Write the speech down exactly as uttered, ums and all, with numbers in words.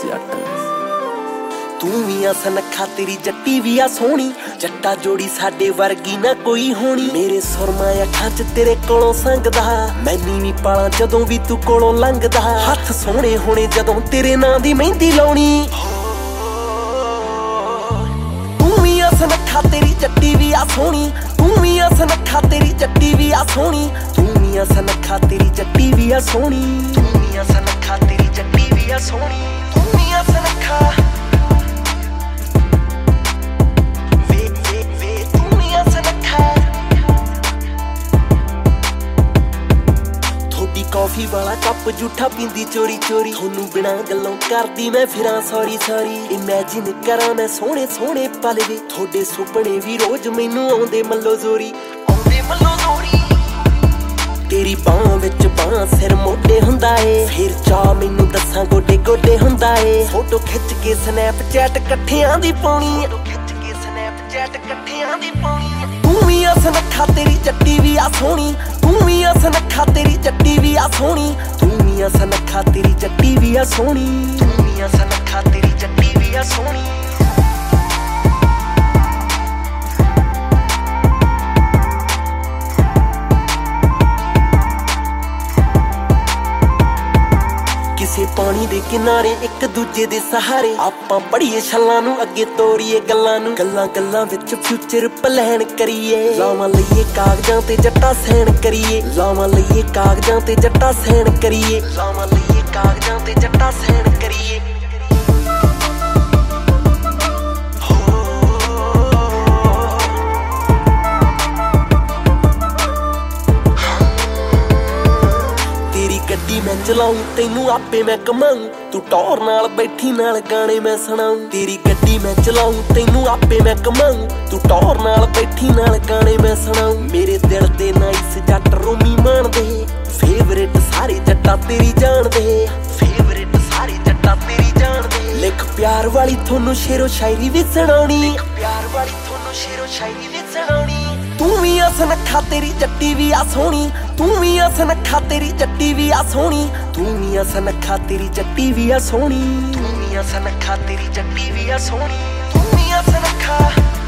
जट तू भी आ सनखा तेरी जट्टी भी आ सोहनी जट्टा जोड़ी साडे वर्गी ना कोई होनी मेरे सुरमा अखां च तेरे कोलों संगदा मैनी नी पाला जदों भी तू कोलों लंघदा हत्थ सोहणे होणे जदों तेरे नां दी मेहंदी लाउणी तू भी आ सनखा तेरी जट्टी भी आ सोहनी तू भी आ सनखा तेरी जट्टी भी आ सोहनी तू भी आ सनखा तेरी जट्टी भी आ सोहनी तू भी आ सनखा तेरी जट्टी भी आ सोहनी तू भी आ सनखा कॉफी वाला कप जूठा पींदी चोरी चोरी थोनू बिना गल्लों करदी मैं फिरां सॉरी सॉरी इमेजिन करा मैं सोहणे सोहणे पल वे थोड़े सुपने भी रोज मैनू आउंदे मल्लो जोरी आउंदे मल्लो जोरी तेरी बांह विच बांह सिर मोढे हुंदा ए फिर चा मैनू दसां गोडे गोडे हुंदा ए फोटो खिच के स्नैपचैट कट्ठियां दी पाउणी फोटो खिच के स्नैपचैट कट्ठियां दी पाउणी तू भी आ सनखा तेरी जट्टी भी आ सोहनी तू भी आ सनखा तेरी जट्टी भी आ सोहनी तू भी आ सनखा तेरी जट्टी भी आ सोहनी तू भी आ सनखा तेरी जट्टी भी आ सोहनी किसे पानी दे किनारे एक दूजे दे सहारे आपां पढ़ीए छल्लां नूं अगे तोरीए गल्लां नूं गल्लां गल्लां विच फ्यूचर प्लान करिए लावां लईए कागजां ते जट्टा सैन करिए लावां लईए कागजां ते जट्टा सैन करिए लावां लईए कागजां ते जट्टा सैन करिए गड्डी मैं चलाऊं तेनू आपे मैं कमाऊं तू टौर नाल बैठी नाल गाने मैं सुनाऊं तेरी गड्डी मैं चलाऊं तेनू आपे मैं कमाऊं तू टौर नाल बैठी नाल गाने मैं सुनाऊं मेरे दिल दे नाइस जट रोमी मानदे फेवरेट सारे जट्टा तेरी जानदे फेवरेट सारे जट्टा तेरी जानदे लिख प्यार वाली थोनू शेरो शायरी भी सुणाउणी लिख प्यार वाली थोनू शेरो शायरी भी सुणाउणी तू भी आ सनखा तेरी जट्टी भी आ सोहनी तू भी आ सनखा तेरी जट्टी भी आ सोहनी तू भी आ सनखा तेरी जट्टी भी आ सोहनी तू भी आ सनखा तेरी जट्टी भी आ सोहनी तू भी आ सनखा